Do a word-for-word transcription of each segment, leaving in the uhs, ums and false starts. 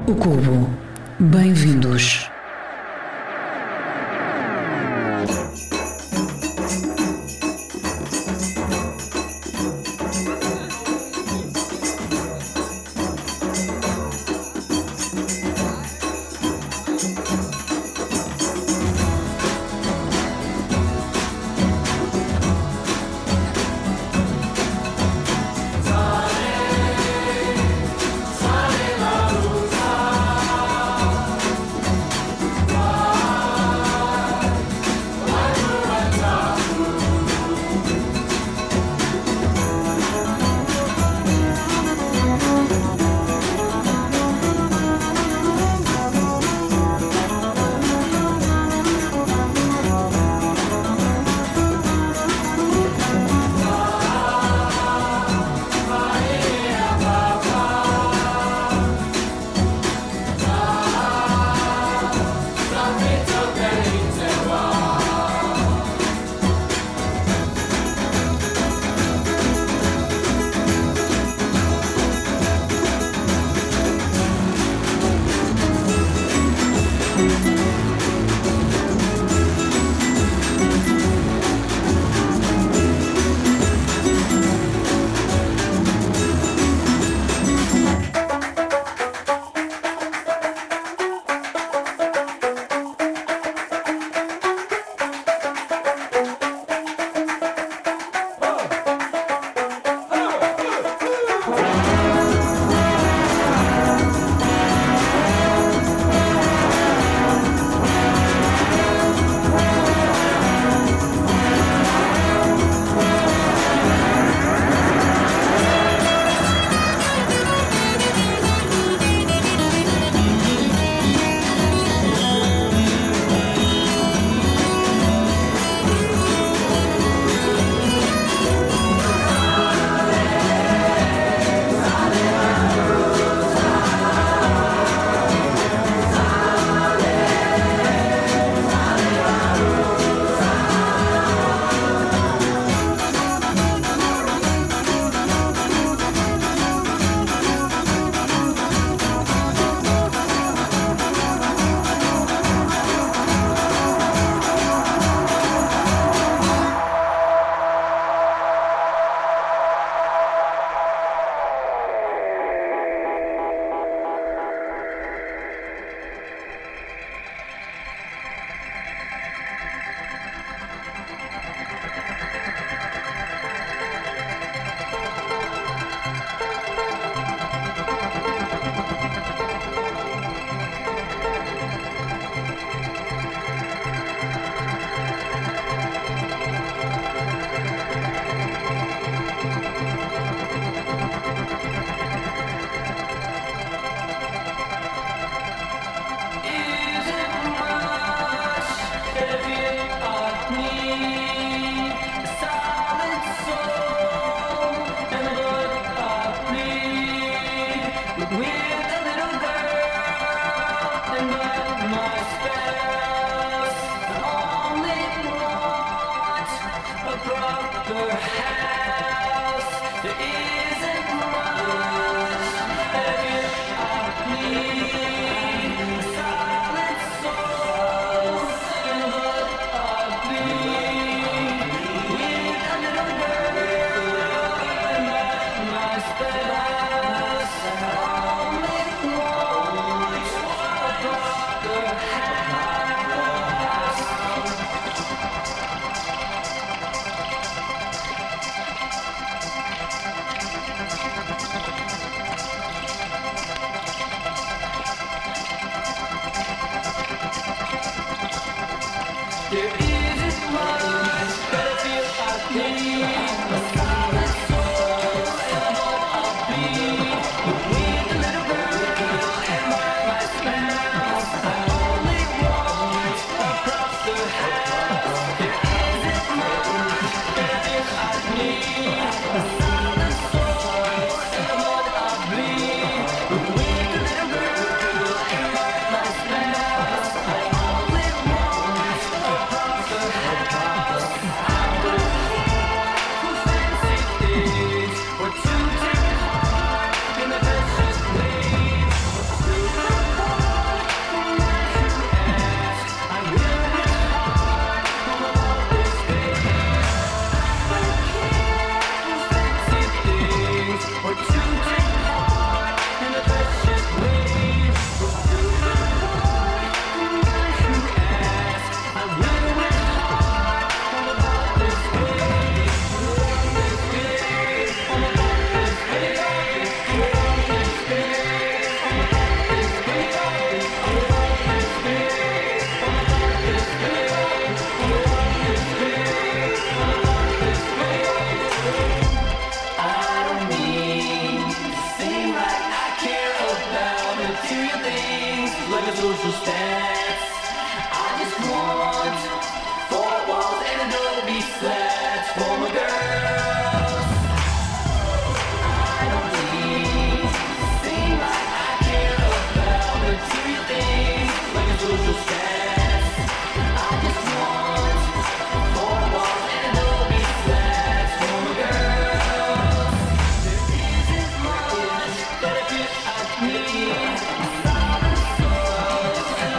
O Cubo. Bem-vindos. We're too social stats. I just want four walls and Adobe slats for my girls. I don't need sing like I care about material things like a social stats. I just want four walls and Adobe slats for my girls. There isn't much that I feel I need.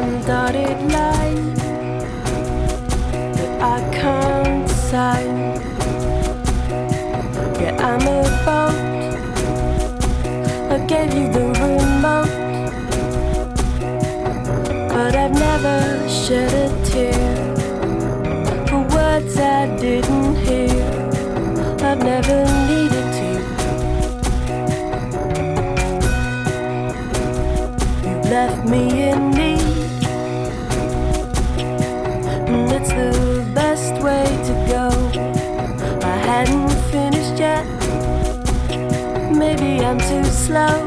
some dotted line that I can't sign. Yeah, I'm a boat. I gave you the remote, but I've never shed a tear for words I didn't hear. I've never needed to. You've left me in need, and it's the best way to go. I hadn't finished yet. Maybe I'm too slow.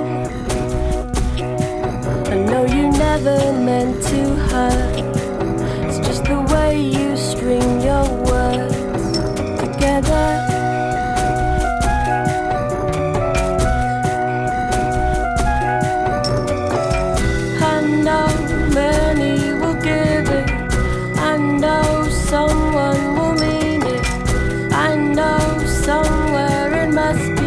I know you never meant to hurt. It's just the way you string your words together. I know many will give it. I know someone will mean it. I know somewhere it must be.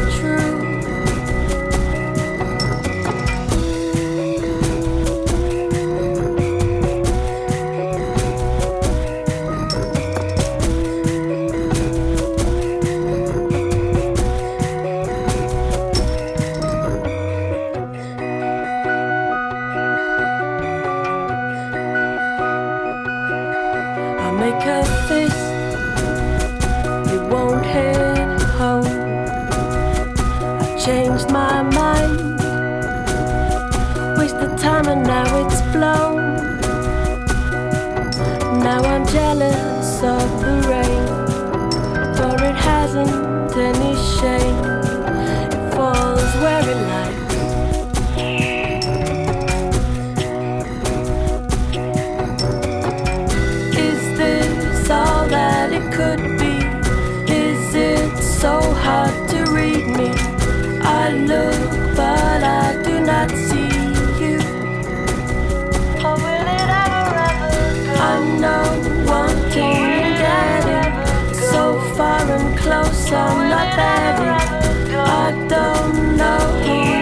Make a fist, it won't hit home. I've changed my mind, wasted time and now it's blown. Now I'm jealous of the rain, for it hasn't any shame. It falls where it likes. All that it could be. Is it so hard to read me? I look but I do not see you. Or will it ever, ever go? I know wanting and getting so far and close, I'm not there. I don't know who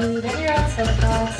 mood and your own set of thoughts.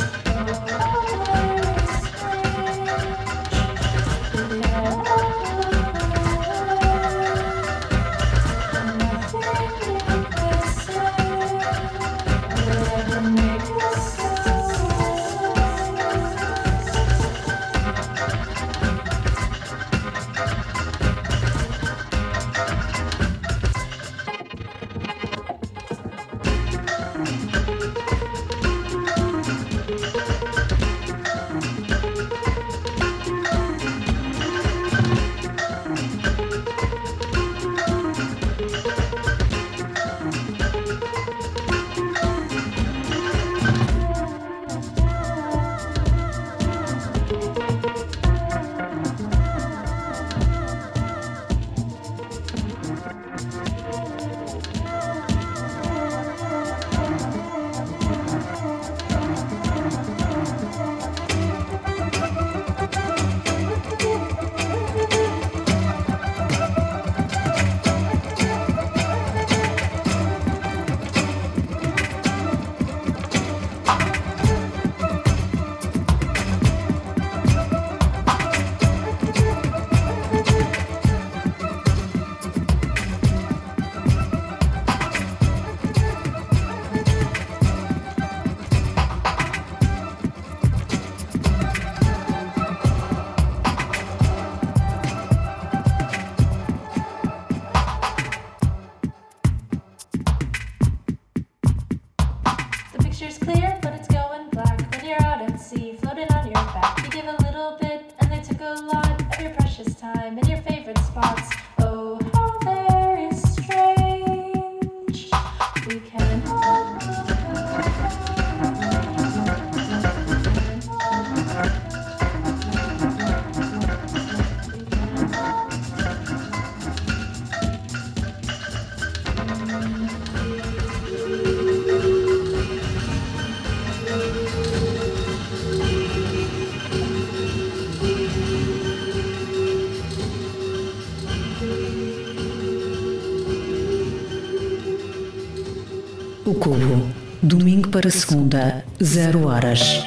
O Cubo, domingo para segunda, zero horas.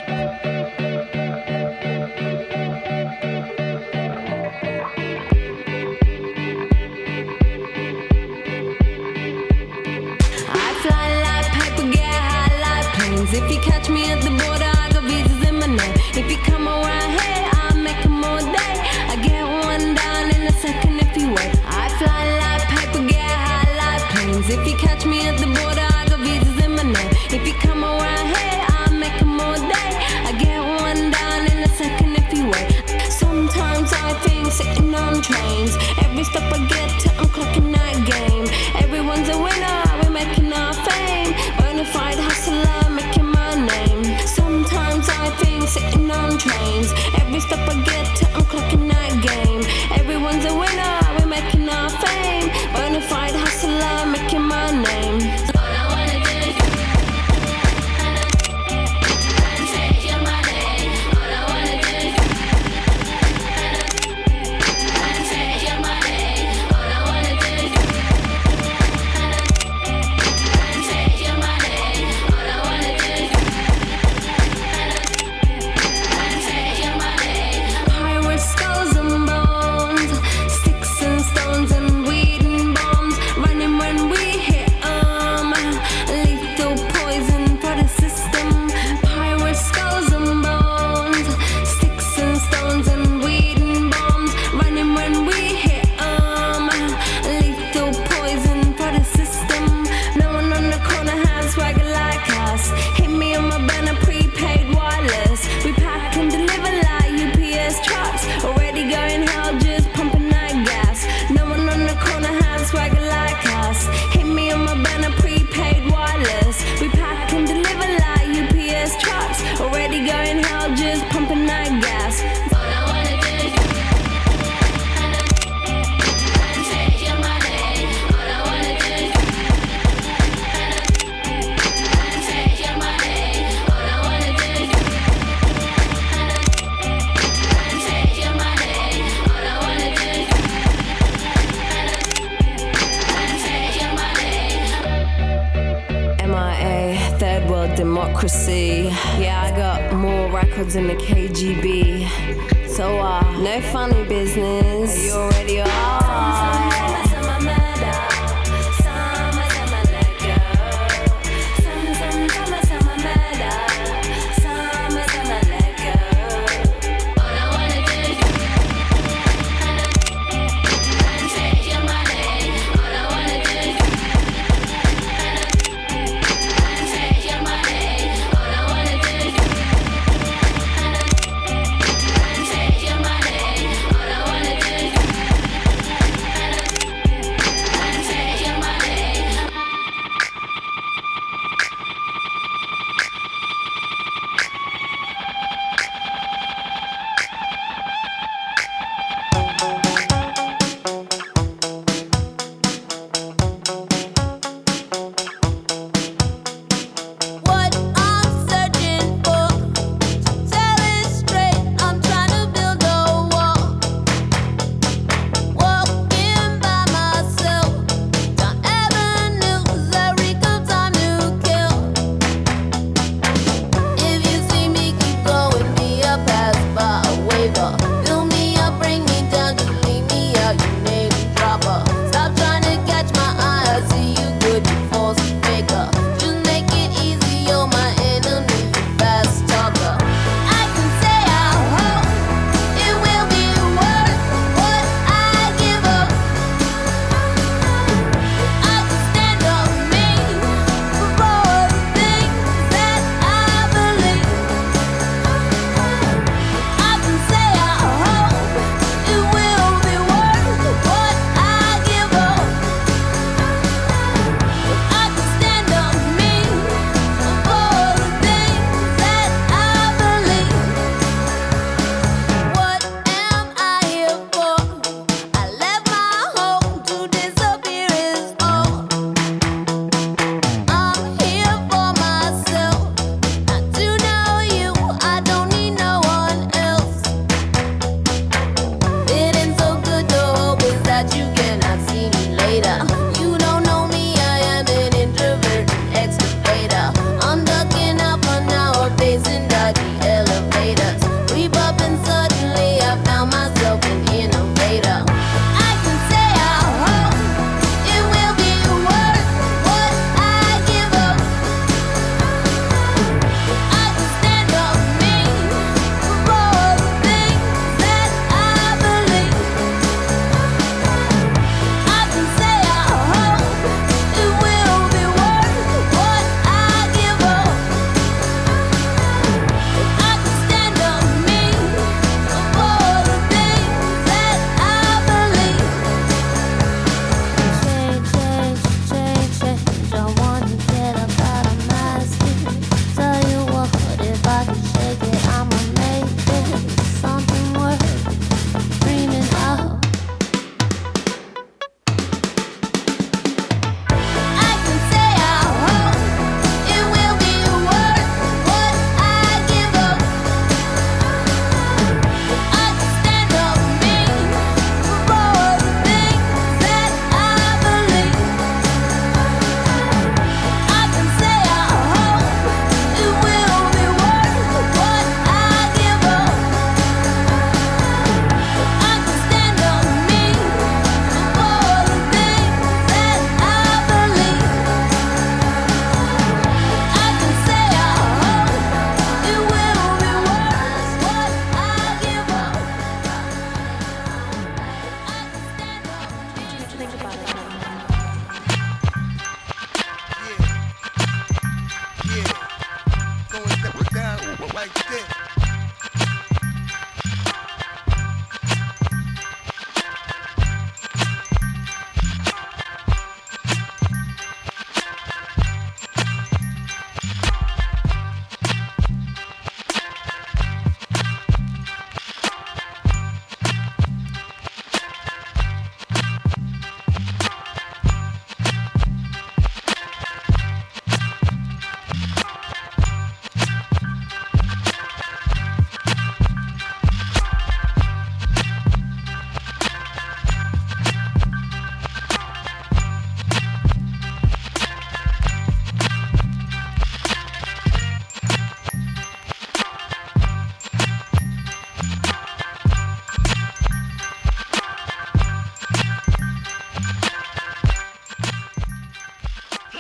If you catch me at the border, I got visas in my name. If you come around here, I'll make them all day. I get one down in a second if you wait. I fly like paper, get high like planes. If you catch me at the border, I got visas in my name. If you come around here, I'll make them all day. I get one down in a second if you wait. Sometimes I think sitting on trains. Every step I get to, I'm clocking that game. Everyone's a winner, we're making our fame. Bonafide hustler, making my name. Sometimes I think sitting on trains. Every step I get to, I'm clocking that game. Everyone's a winner, we're making our fame. Bonafide hustler, making my name. All I wanna do is your democracy. Yeah, I got more records than the K G B. So, uh, no funny business. You already are.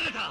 मैंने कहा।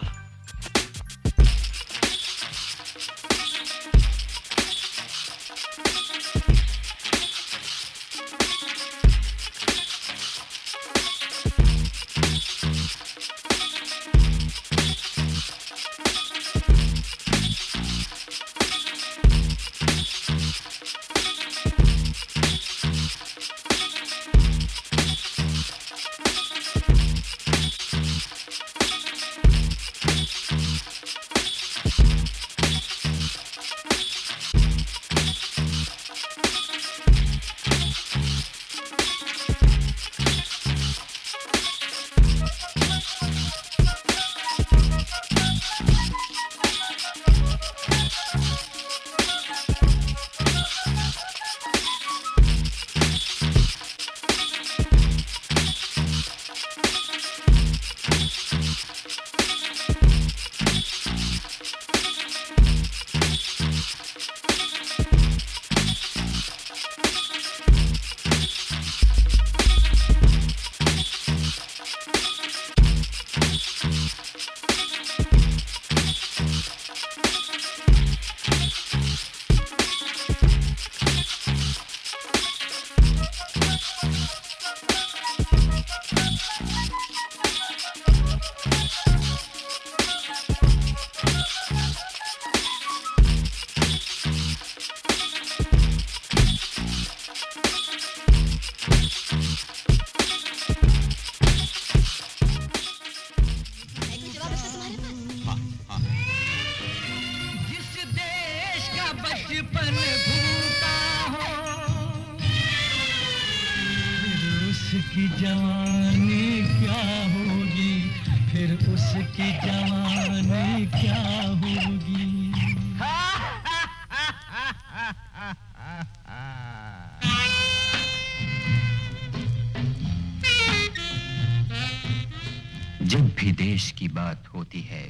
उसकी जवानी क्या होगी, फिर उसकी जवानी क्या होगी। जब भी देश की बात होती है,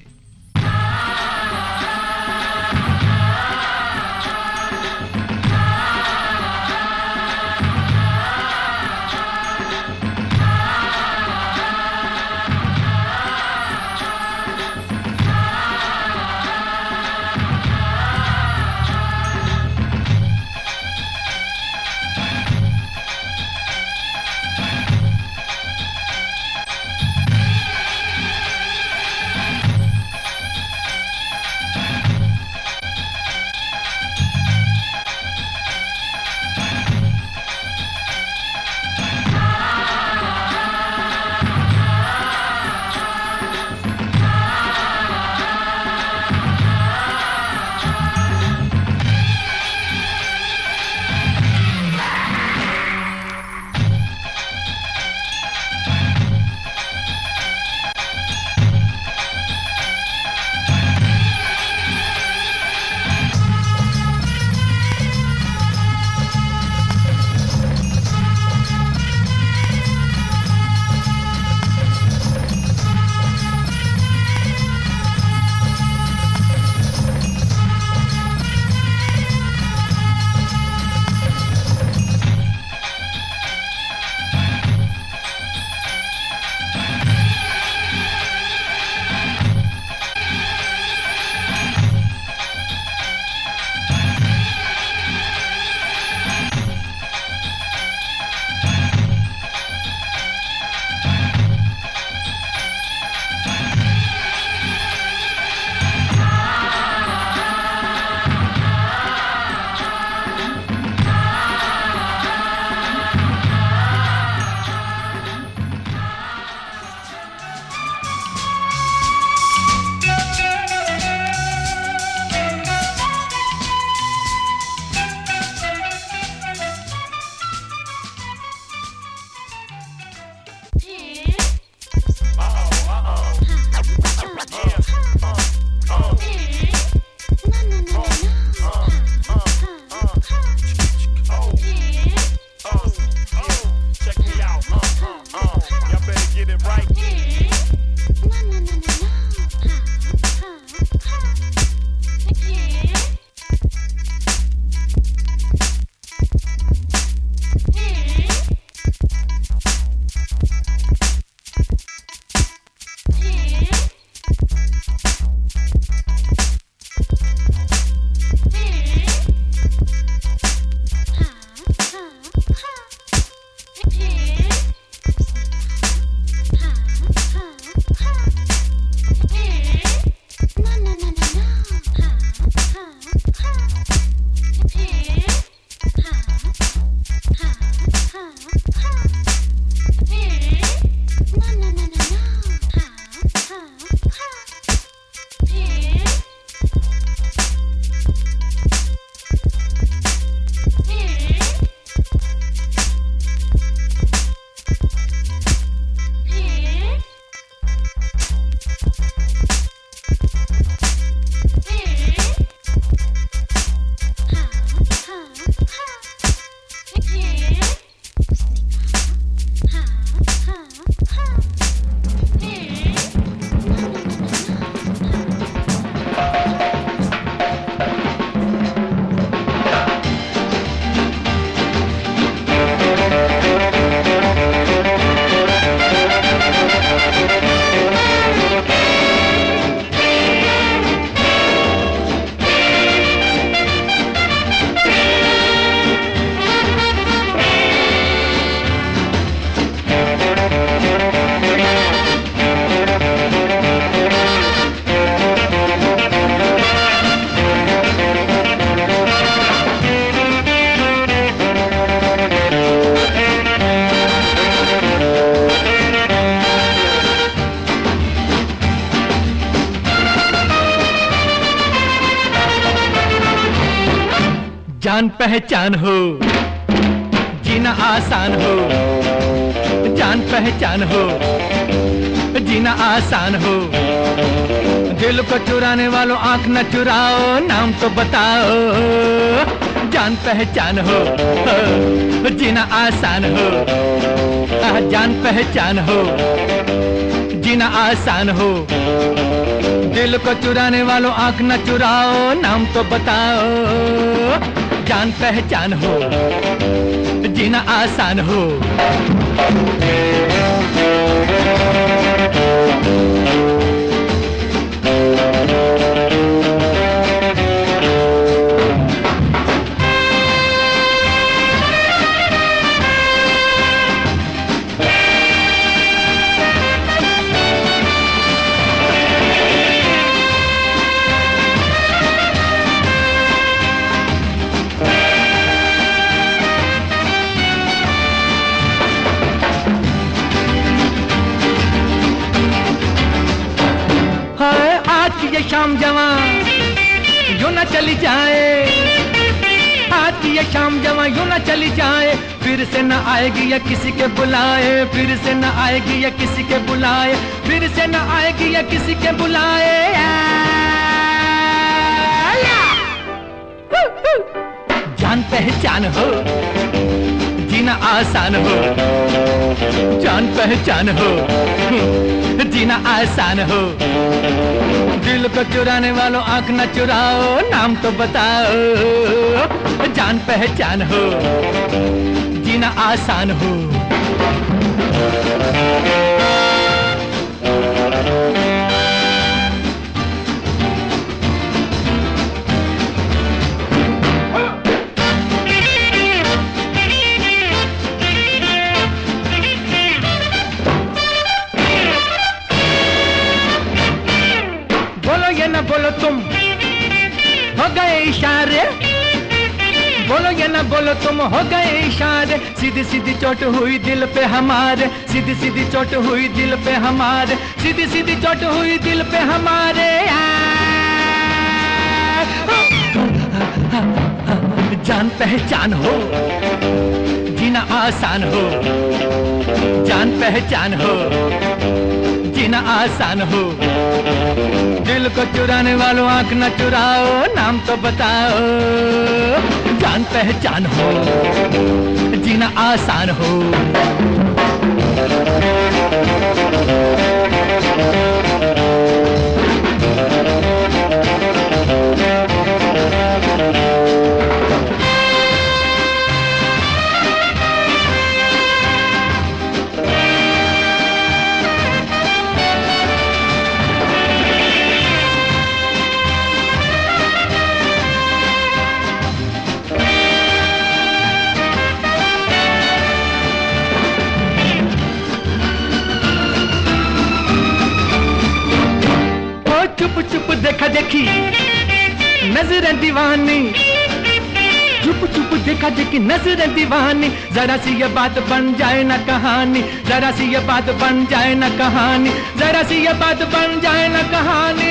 जान पहचान हो, जीना आसान हो, जान पहचान हो, जीना आसान हो। दिल को चुराने वालों आंख न चुराओ, नाम तो बताओ। जान पहचान हो, जीना आसान हो, जान पहचान हो, जीना आसान हो। दिल को चुराने वालों आंख न चुराओ, नाम तो बताओ। जान पहचान हो, जीना आसान हो। ये शाम जवां यूं न चली जाए, आज की ये शाम जवां यूं न चली जाए। फिर से न आएगी या किसी के बुलाए, फिर से न आएगी या किसी के बुलाए, फिर से न आएगी या किसी के बुलाए। जान पहचान हो, जीना आसान हो, जान पहचान हो, जीना आसान हो। दिल को चुराने वालों आंख न चुराओ, नाम तो बताओ। जान पहचान हो, जीना आसान हो। न बोलो तुम हो गए इशारे, बोलो या ना बोलो तुम हो गए इशारे। सीधी सीधी चोट हुई दिल पे हमारे, सीधी सीधी चोट हुई दिल पे हमारे, सीधी सीधी चोट हुई दिल पे हमारे। जान पहचान हो, जीना आसान हो, जान पहचान हो, जीना आसान हो। दिल को चुराने वालों आंख न चुराओ, नाम तो बताओ। जान पहचान हो, जीना आसान हो। चुप चुप देखा देखी नजरें दीवानी, चुप चुप देखा देखी नजरें दीवानी। जरा सी ये बात बन जाए ना कहानी, जरा सी ये बात बन जाए ना कहानी, जरा सी ये बात बन जाए ना कहानी।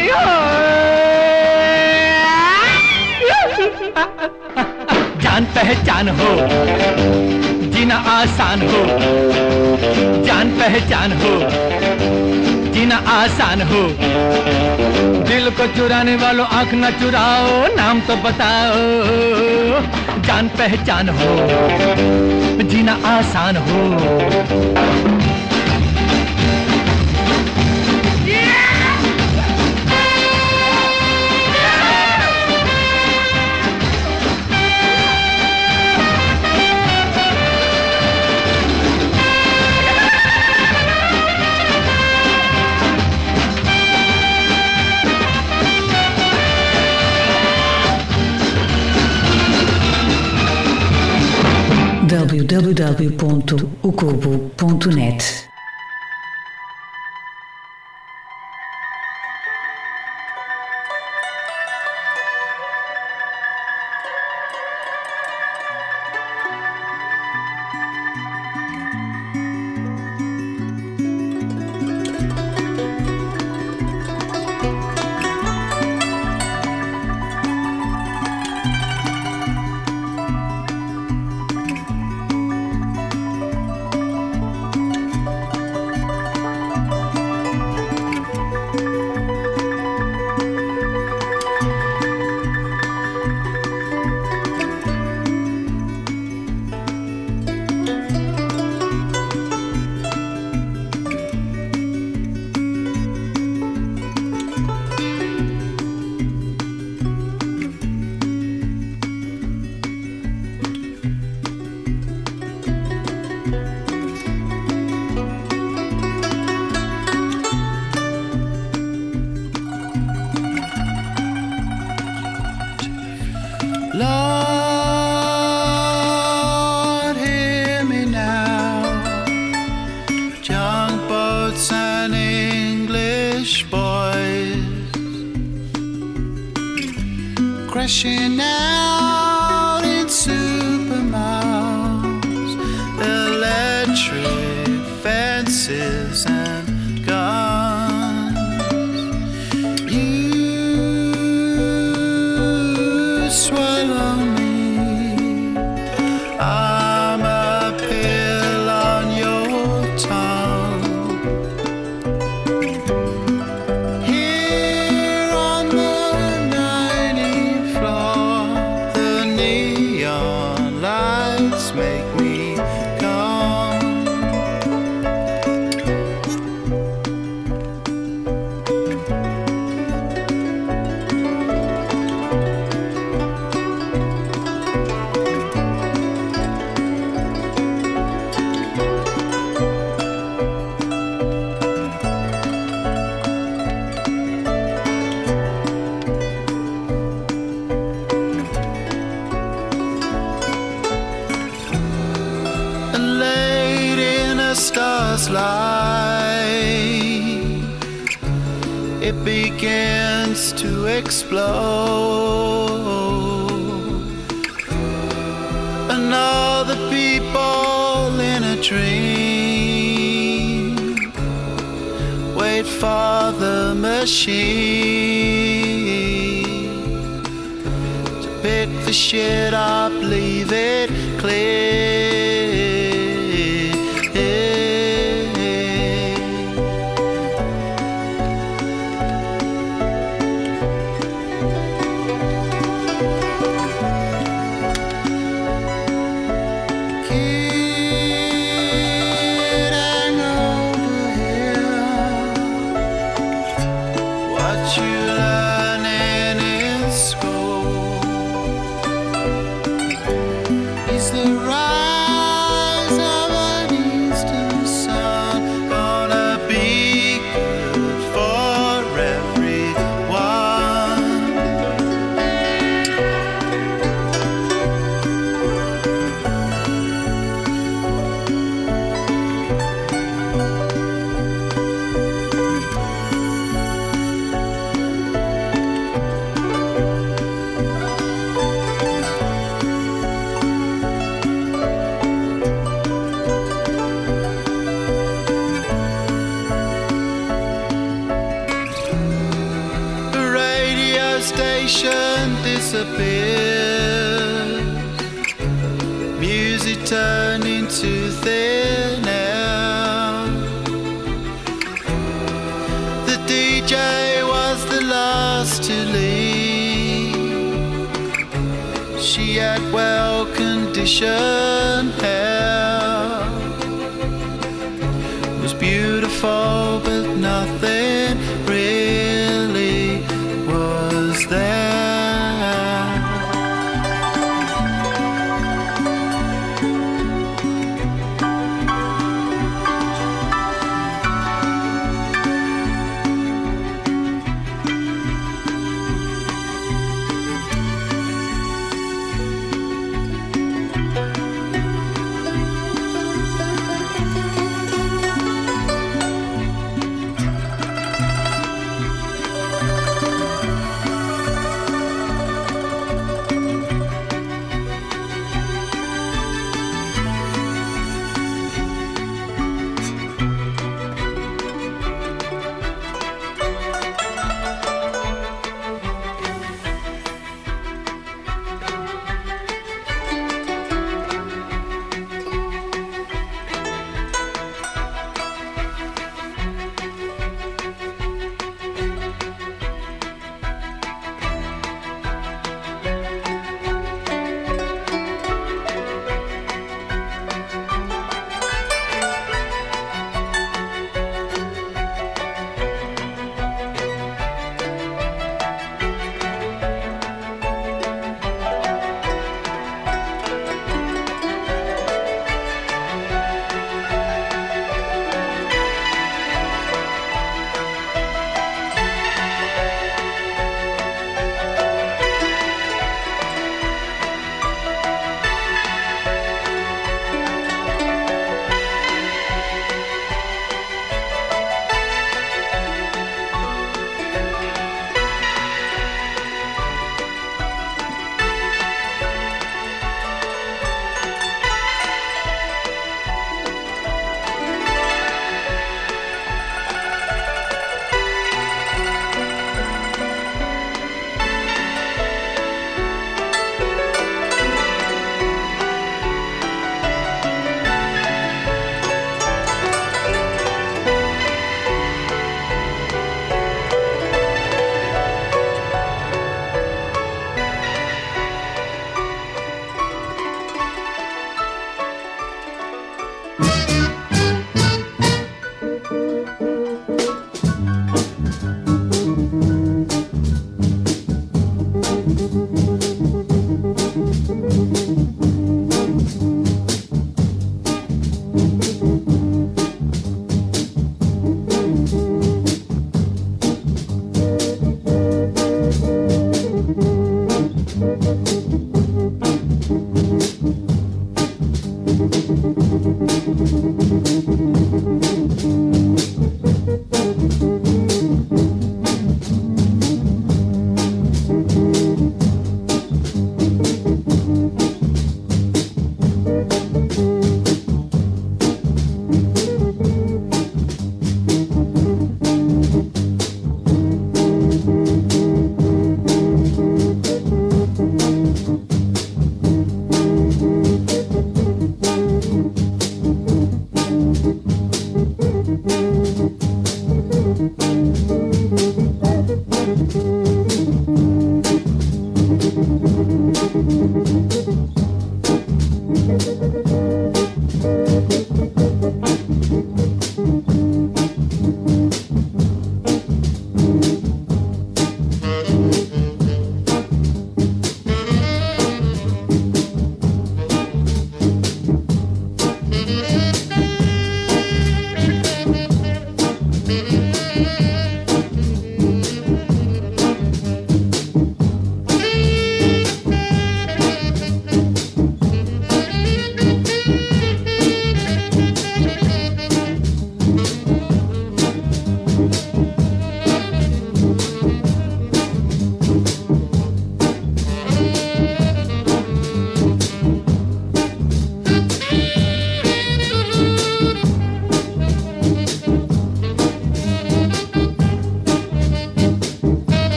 जान पहचान हो, जीना आसान हो, जान पहचान हो, जीना आसान हो। दिल को चुराने वालों आंख न चुराओ, नाम तो बताओ। जान पहचान हो, जीना आसान हो। w w w ponto o cubo ponto net crashing out in supermalls, electric fences and guns. You swallow me, I'm a pill on your tongue. Here on the ninetieth floor, the neon lights make me come. And late in a star's light, it begins to explode. And all the people in a dream wait for the machine to pick the shit up, leave it clear. Kid, hang over here. What you learning in school is the rise of an eastern sun gonna be good for everyone. The radio station disappeared, music turned into thin air. The D J was the last to leave. She had well-conditioned hair.